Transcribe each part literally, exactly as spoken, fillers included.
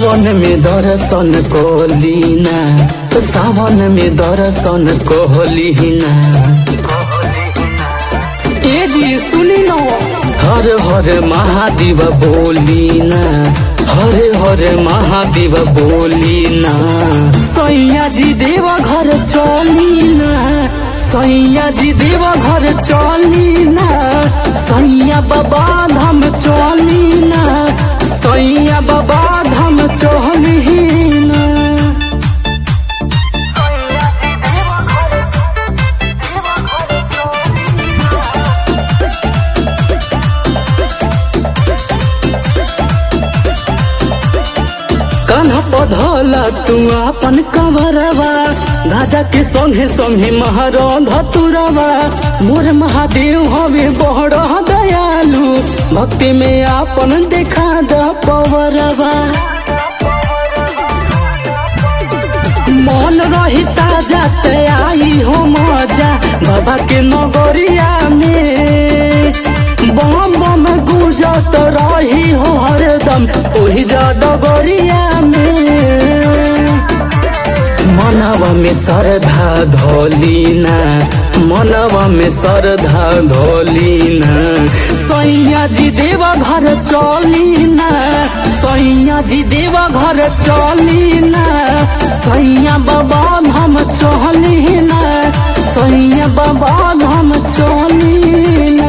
सावन में दर्शन कोहलीना, सावन में दर्शन कोहलीना। ए जी सुनी न, हर हर महादेव बोलीना, हर हर महादेव बोलीना। सैया जी देव घर चलीना, सैया जी देव घर चलीना, सैया बाबा धाम चलीना, सैया बाबा धाम चलीना। कान्हा पधला तू अपन कंवरवा, गाजा के संगे संगे महरो धतुरवा। मोर महादेव हवे बड़ दयालु, भक्ति में आपन देखा द पवरवा। मन रही ताजा ते आई हो मजा, बाबा के नगरिया में बम बम गुजत रही हो हरदम ओही जा डगरिया में। मनवा में श्रद्धा धोलीना, मनवा में श्रद्धा धोलीना। सैया जी देव घर चलीना, सैया जी देव घर चलीना, सैया बाबा धाम चलीना, सैया बाबा धाम चलीना।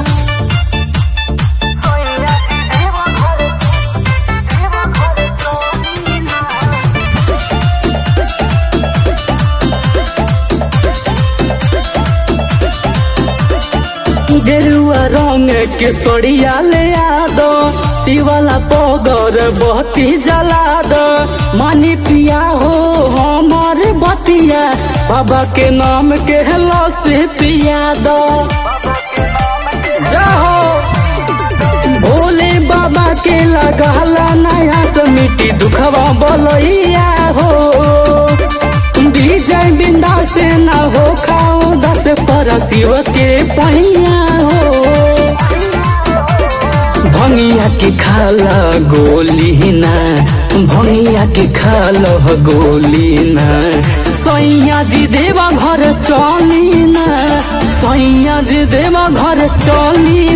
गेरुआ रंग के सड़िया ले आदो, शिवाला पौधर बहती जला दो। मानी पिया हो हमारे बतिया, बाबा के नाम के से पिया दो। जाओ भोले बाबा के लगाला नया समिति, दुखवा बोलैया हो। विजय बिंदा से ना हो खाओ दस पर शिव के पैया हो। भंगिया के खाला गोलीना, भंगिया के खाला गोलीना। सैया जी देवा घर चलीना, सैया जी देवा घर चलीना।